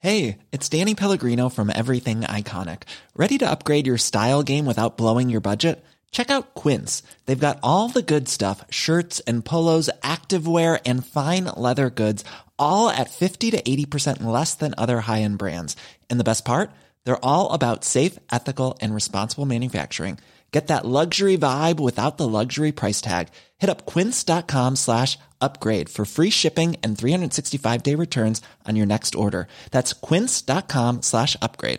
Hey, it's Danny Pellegrino from Everything Iconic. Ready to upgrade your style game without blowing your budget? Check out Quince. They've got all the good stuff, shirts and polos, activewear, and fine leather goods, all at 50 to 80% less than other high-end brands. And the best part? They're all about safe, ethical, and responsible manufacturing. Get that luxury vibe without the luxury price tag. Hit up quince.com/upgrade for free shipping and 365-day returns on your next order. That's quince.com/upgrade.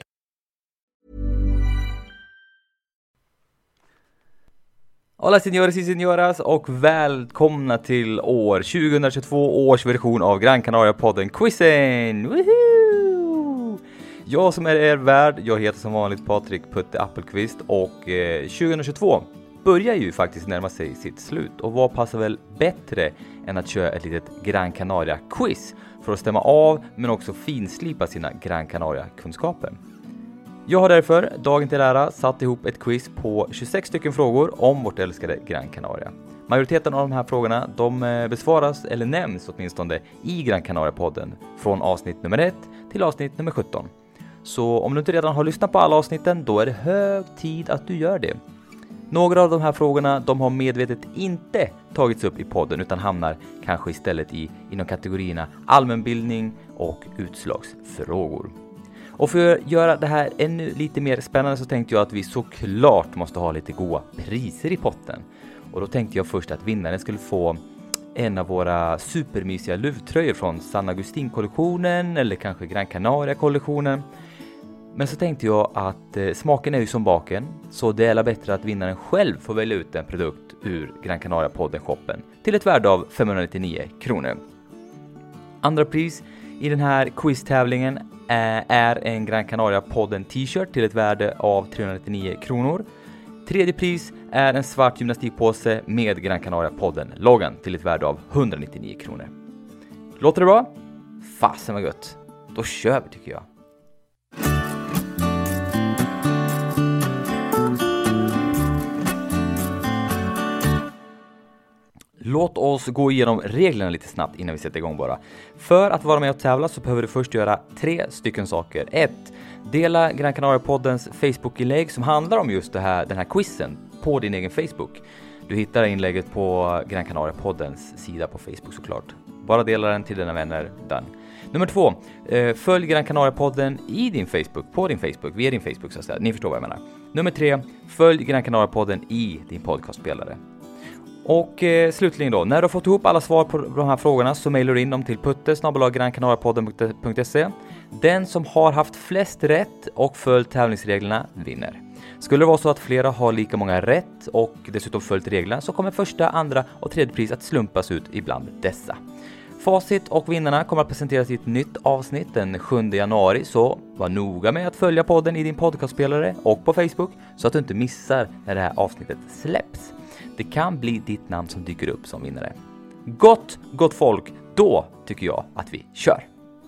Hola señores y señoras och välkomna till 2022 års version av Gran Canaria-podden Quizen! Woohoo! Jag som är er värd, jag heter som vanligt Patrik Putte Appelqvist och 2022 börjar ju faktiskt närma sig sitt slut. Och vad passar väl bättre än att köra ett litet Gran Canaria-quiz för att stämma av men också finslipa sina Gran Canaria-kunskaper. Jag har därför, dagen till ära, satt ihop ett quiz på 26 stycken frågor om vårt älskade Gran Canaria. Majoriteten av de här frågorna, de besvaras eller nämns åtminstone i Gran Canaria-podden från avsnitt nummer 1 till avsnitt nummer 17. Så om du inte redan har lyssnat på alla avsnitten, då är det hög tid att du gör det. Några av de här frågorna, de har medvetet inte tagits upp i podden utan hamnar kanske istället inom kategorierna allmänbildning och utslagsfrågor. Och för att göra det här ännu lite mer spännande så tänkte jag att vi såklart måste ha lite goda priser i potten. Och då tänkte jag först att vinnaren skulle få en av våra supermysiga luvtröjor från San Agustin-kollektionen eller kanske Gran Canaria-kollektionen. Men så tänkte jag att smaken är ju som baken, så det är bättre att vinnaren själv får välja ut en produkt ur Gran Canaria-podden-shoppen till ett värde av 599 kronor. Andra pris i den här quiz-tävlingen är en Gran Canaria-podden t-shirt till ett värde av 399 kronor. Tredje pris är en svart gymnastikpåse med Gran Canaria-podden-loggan till ett värde av 199 kronor. Låter det bra? Fasen vad gött. Då kör vi tycker jag. Låt oss gå igenom reglerna lite snabbt innan vi sätter igång bara. För att vara med och tävla så behöver du först göra 3 stycken saker. 1. Dela Gran Canaria-poddens Facebook-inlägg som handlar om just den här quizen på din egen Facebook. Du hittar inlägget på Gran Canaria-poddens sida på Facebook såklart. Bara dela den till dina vänner. Done. Nummer 2. Följ Gran Canaria-podden i din Facebook, på din Facebook, via din Facebook så att säga. Ni förstår vad jag menar. Nummer 3. Följ Gran Canaria-podden i din podcastspelare. Och slutligen då, när du har fått ihop alla svar på de här frågorna så mejlar du in dem till putte@grancanariapodden.se. Den som har haft flest rätt och följt tävlingsreglerna vinner. Skulle det vara så att flera har lika många rätt och dessutom följt reglerna så kommer första, andra och tredje pris att slumpas ut ibland dessa. Facit och vinnarna kommer att presenteras i ett nytt avsnitt den 7 januari, så var noga med att följa podden i din podcastspelare och på Facebook så att du inte missar när det här avsnittet släpps. Det kan bli ditt namn som dyker upp som vinnare. Gott folk, då tycker jag att vi kör.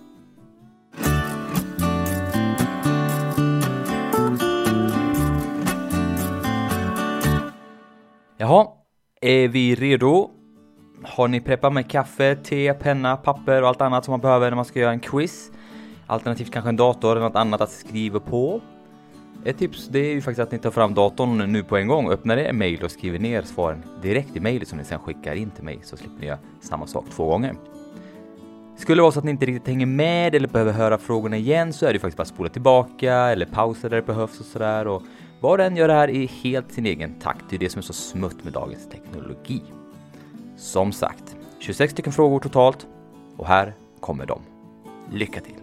Jaha, är vi redo? Har ni preppat med kaffe, te, penna, papper och allt annat som man behöver när man ska göra en quiz? Alternativt kanske en dator eller något annat att skriva på? Ett tips det är ju faktiskt att ni tar fram datorn nu på en gång, öppnar er mail och skriver ner svaren direkt i mailet som ni sen skickar in till mig, så slipper ni göra samma sak 2 gånger. Skulle det vara så att ni inte riktigt hänger med eller behöver höra frågorna igen så är det faktiskt bara att spola tillbaka eller pausa där det behövs och sådär. Och var den gör det här i helt sin egen takt, det är det som är så smutt med dagens teknologi. Som sagt, 26 stycken frågor totalt och här kommer de. Lycka till!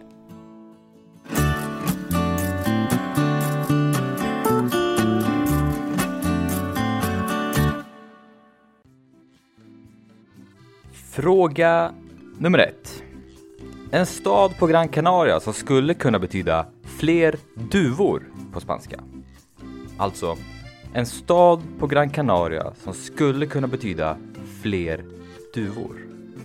Fråga nummer 1. En stad på Gran Canaria som skulle kunna betyda fler duvor på spanska. Alltså, en stad på Gran Canaria som skulle kunna betyda fler duvor.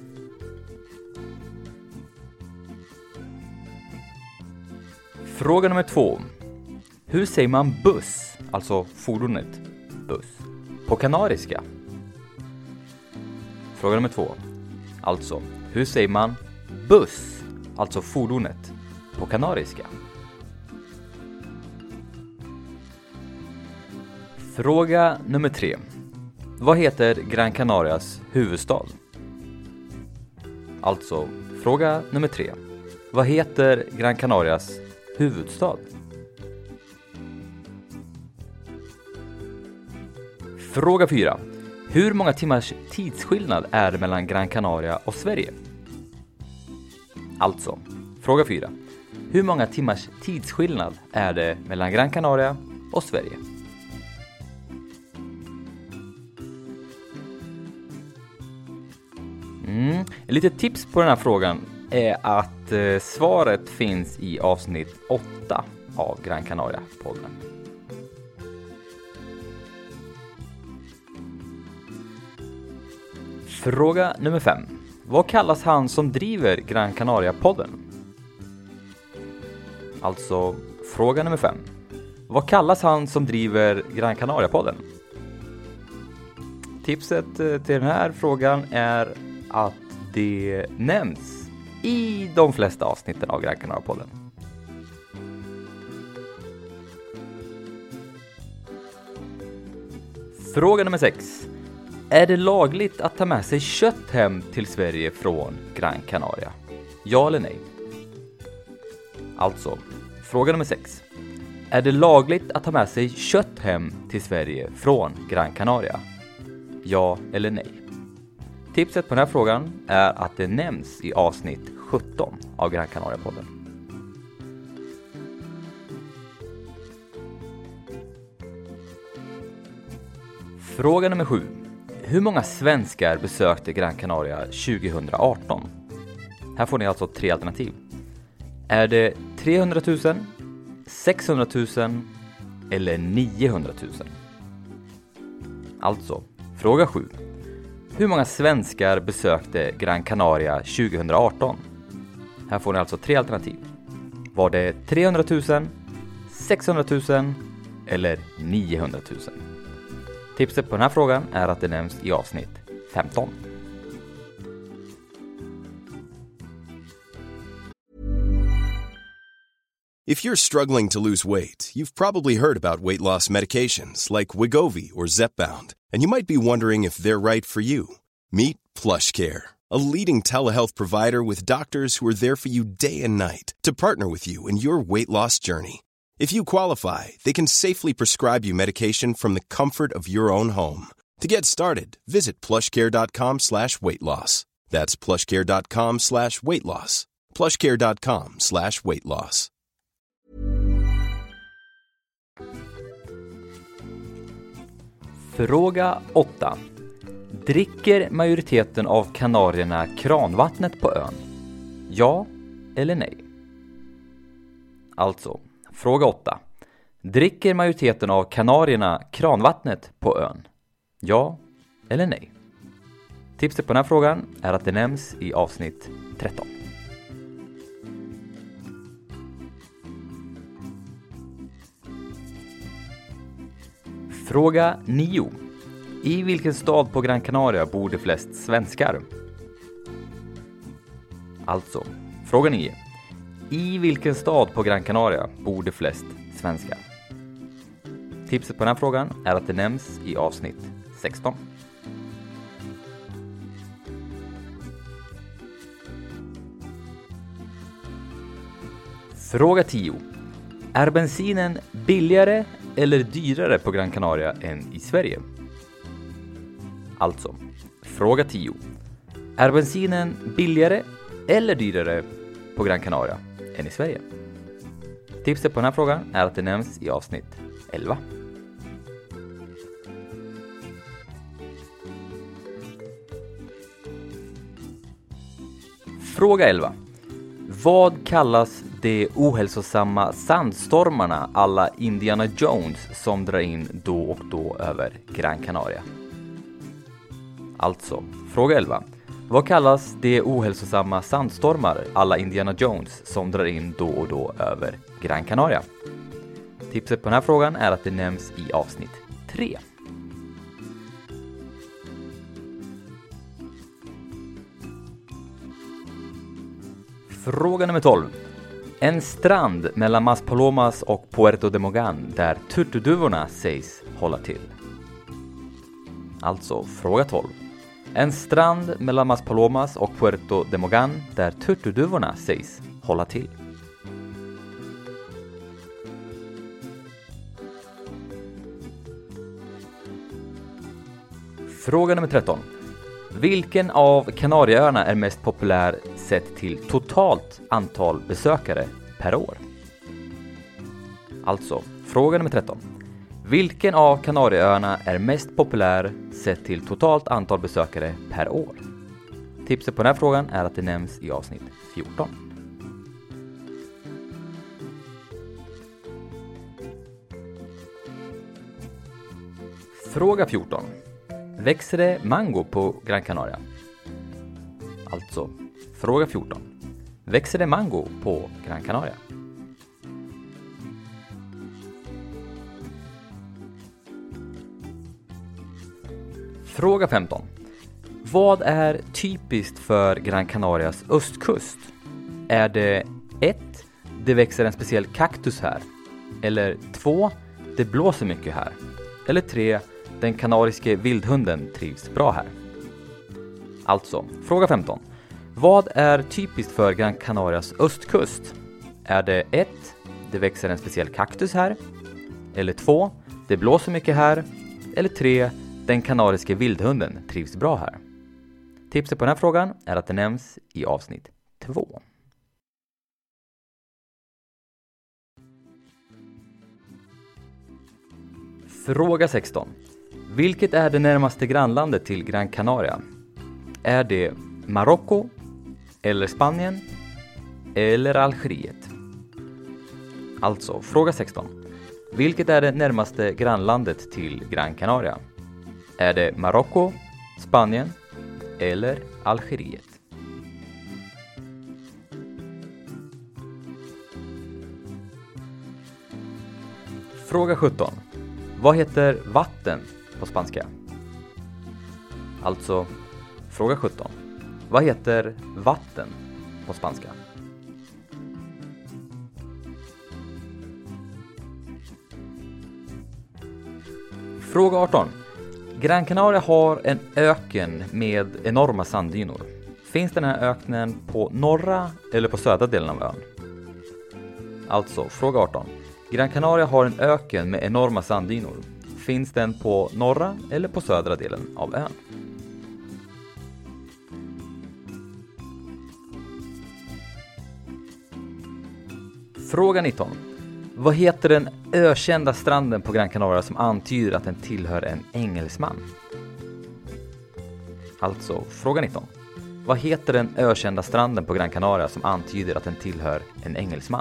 Fråga nummer 2. Hur säger man buss, alltså fordonet buss, på kanariska? Fråga nummer 2. Alltså, hur säger man buss, alltså fordonet på kanariska? Fråga nummer 3. Vad heter Gran Canarias huvudstad? Alltså, fråga nummer 3. Vad heter Gran Canarias huvudstad? Fråga 4. Hur många timmars tidsskillnad är det mellan Gran Canaria och Sverige? Alltså, fråga 4. Hur många timmars tidsskillnad är det mellan Gran Canaria och Sverige? Ett litet tips på den här frågan är att svaret finns i avsnitt 8 av Gran Canaria-podden. Fråga nummer 5. Vad kallas han som driver Gran Canaria-podden? Alltså, fråga nummer 5. Vad kallas han som driver Gran Canaria-podden? Tipset till den här frågan är att det nämns i de flesta avsnitten av Gran Canaria-podden. Fråga nummer 6. Är det lagligt att ta med sig kött hem till Sverige från Gran Canaria? Ja eller nej? Alltså, fråga nummer 6. Är det lagligt att ta med sig kött hem till Sverige från Gran Canaria? Ja eller nej? Tipset på den här frågan är att det nämns i avsnitt 17 av Gran Canaria-podden. Fråga nummer 7. Hur många svenskar besökte Gran Canaria 2018? Här får ni alltså 3 alternativ. Är det 300 000, 600 000 eller 900 000? Alltså, fråga 7. Hur många svenskar besökte Gran Canaria 2018? Här får ni alltså 3 alternativ. Var det 300 000, 600 000 eller 900 000? Tipset på den här frågan är att det nämns i avsnitt 15. If you're struggling to lose weight, you've probably heard about weight loss medications like Wegovy or Zepbound, and you might be wondering if they're right for you. Meet PlushCare, a leading telehealth provider with doctors who are there for you day and night to partner with you in your weight loss journey. If you qualify, they can safely prescribe you medication from the comfort of your own home. To get started, visit plushcare.com/weightloss. That's plushcare.com/weightloss. plushcare.com/weightloss. Fråga 8. Dricker majoriteten av kanarierna kranvattnet på ön? Ja eller nej? Alltså, fråga 8. Dricker majoriteten av kanarierna kranvattnet på ön? Ja eller nej? Tipset på den här frågan är att det nämns i avsnitt 13. Fråga 9. I vilken stad på Gran Canaria bor det flest svenskar? Alltså, fråga 9. I vilken stad på Gran Canaria bor det flest svenskar? Tipset på den här frågan är att det nämns i avsnitt 16. Fråga 10. Är bensinen billigare eller dyrare på Gran Canaria än i Sverige? Alltså, fråga 10. Är bensinen billigare eller dyrare på Gran Canaria än i Sverige? Tipset på den här frågan är att det nämns i avsnitt 11. Fråga 11. Vad kallas de ohälsosamma sandstormarna alla Indiana Jones som drar in då och då över Gran Canaria? Alltså, fråga 11. Vad kallas de ohälsosamma sandstormar alla Indiana Jones som drar in då och då över Gran Canaria? Tipset på den här frågan är att det nämns i avsnitt 3. Fråga nummer 12. En strand mellan Maspalomas och Puerto de Mogan där turturduvorna sägs hålla till. Alltså fråga 12. En strand mellan Maspalomas och Puerto de Mogan där turturduvorna sägs hålla till. Fråga nummer 13. Vilken av Kanarieöarna är mest populär sett till totalt antal besökare per år? Alltså, fråga nummer 13. Vilken av Kanarieöarna är mest populär sett till totalt antal besökare per år? Tipset på den här frågan är att det nämns i avsnitt 14. Fråga 14. Växer det mango på Gran Canaria? Alltså, fråga 14. Växer det mango på Gran Canaria? Fråga 15. Vad är typiskt för Gran Canarias östkust? Är det 1. Det växer en speciell kaktus här? Eller 2. Det blåser mycket här? Eller 3. Den kanariske vildhunden trivs bra här? Alltså, fråga 15. Vad är typiskt för Gran Canarias östkust? Är det 1. Det växer en speciell kaktus här? Eller 2. Det blåser mycket här? Eller 3. Den kanariske vildhunden trivs bra här? Tipset på den här frågan är att det nämns i avsnitt 2. Fråga 16. Vilket är det närmaste grannlandet till Gran Canaria? Är det Marocko, eller Spanien, eller Algeriet? Alltså, fråga 16. Vilket är det närmaste grannlandet till Gran Canaria? Är det Marocko, Spanien eller Algeriet? Fråga 17. Vad heter vatten på spanska? Alltså, fråga 17. Vad heter vatten på spanska? Fråga 18. Gran Canaria har en öken med enorma sanddynor. Finns den här öknen på norra eller på södra delen av ön? Alltså, fråga 18. Gran Canaria har en öken med enorma sanddynor. Finns den på norra eller på södra delen av ön? Fråga 19. Vad heter den ökända stranden på Gran Canaria som antyder att den tillhör en engelsman? Alltså, fråga 19. Vad heter den ökända stranden på Gran Canaria som antyder att den tillhör en engelsman?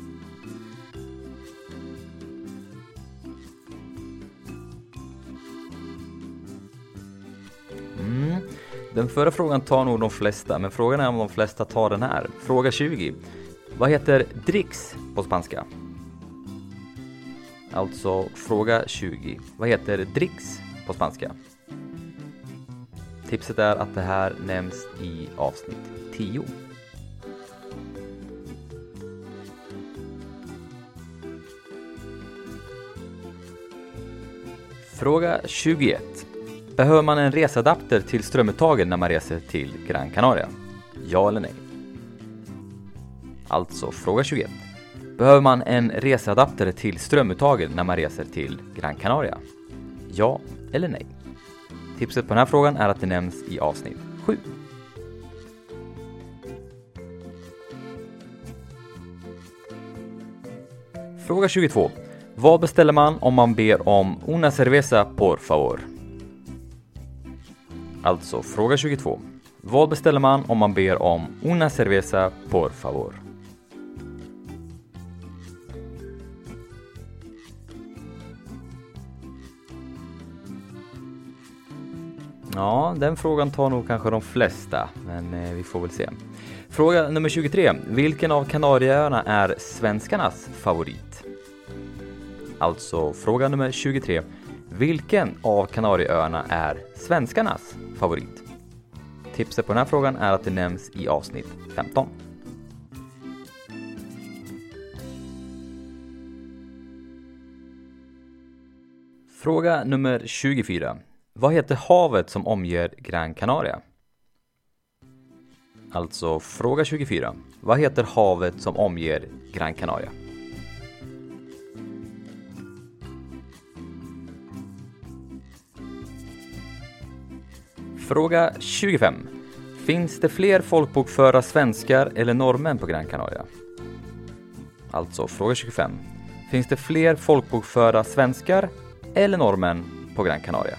Den förra frågan tar nog de flesta, men frågan är om de flesta tar den här. Fråga 20. Vad heter dricks på spanska? Alltså, fråga 20. Vad heter dricks på spanska? Tipset är att det här nämns i avsnitt 10. Fråga 21. Behöver man en resadapter till strömuttagen när man reser till Gran Canaria? Ja eller nej? Alltså, fråga 21. Behöver man en resadapter till strömuttagen när man reser till Gran Canaria? Ja eller nej? Tipset på den här frågan är att det nämns i avsnitt 7. Fråga 22. Vad beställer man om man ber om una cerveza por favor? Alltså, fråga 22. Vad beställer man om man ber om una cerveza por favor? Ja, den frågan tar nog kanske de flesta, men vi får väl se. Fråga nummer 23. Vilken av Kanarieöarna är svenskarnas favorit? Alltså, fråga nummer 23. Vilken av Kanarieöarna är svenskarnas favorit? Tipset på den här frågan är att det nämns i avsnitt 15. Fråga nummer 24. Vad heter havet som omger Gran Canaria? Alltså fråga 24. Vad heter havet som omger Gran Canaria? Fråga 25. Finns det fler folkbokförda svenskar eller norrmän på Gran Canaria? Alltså fråga 25. Finns det fler folkbokförda svenskar eller norrmän på Gran Canaria?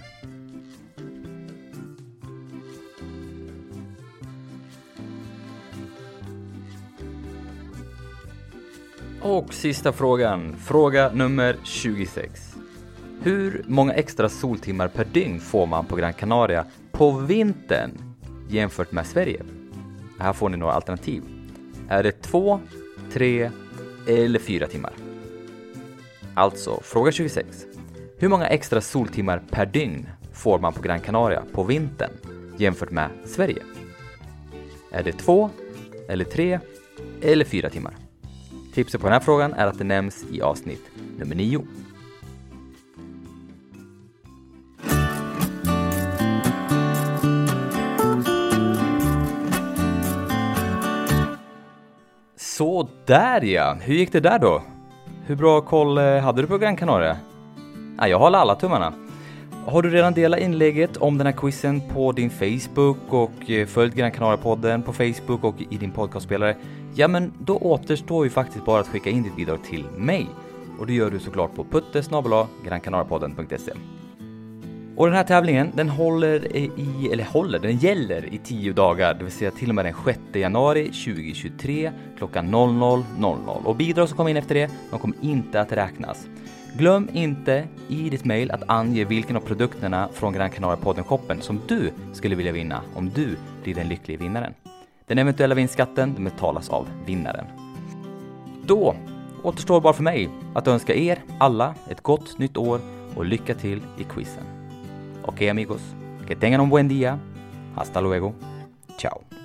Och sista frågan, fråga nummer 26. Hur många extra soltimmar per dygn får man på Gran Canaria på vintern jämfört med Sverige? Här får ni några alternativ. Är det 2, 3 eller 4 timmar? Alltså, fråga 26. Hur många extra soltimmar per dygn får man på Gran Canaria på vintern jämfört med Sverige? Är det 2 eller 3 eller 4 timmar? Tipset på den här frågan är att det nämns i avsnitt nummer 9. Så där ja, hur gick det där då? Hur bra koll hade du på Gran Canaria? Ja, jag håller alla tummarna. Har du redan delat inlägget om den här quizen på din Facebook och följt Gran Canaria-podden på Facebook och i din podcastspelare? Ja, men då återstår ju faktiskt bara att skicka in ditt bidrag till mig. Och det gör du såklart på putte@grancanariapodden.se. Och den här tävlingen, den gäller i 10 dagar, det vill säga till och med den 6 januari 2023 klockan 00.00. Och bidrag som kommer in efter det, de kommer inte att räknas. Glöm inte i ditt mejl att ange vilken av produkterna från Gran Canaria-podden-shoppen som du skulle vilja vinna om du blir den lyckliga vinnaren. Den eventuella vinstskatten den betalas av vinnaren. Då återstår bara för mig att önska er alla ett gott nytt år och lycka till i quizen. Okej amigos, que tengan un buen día. Hasta luego. Ciao.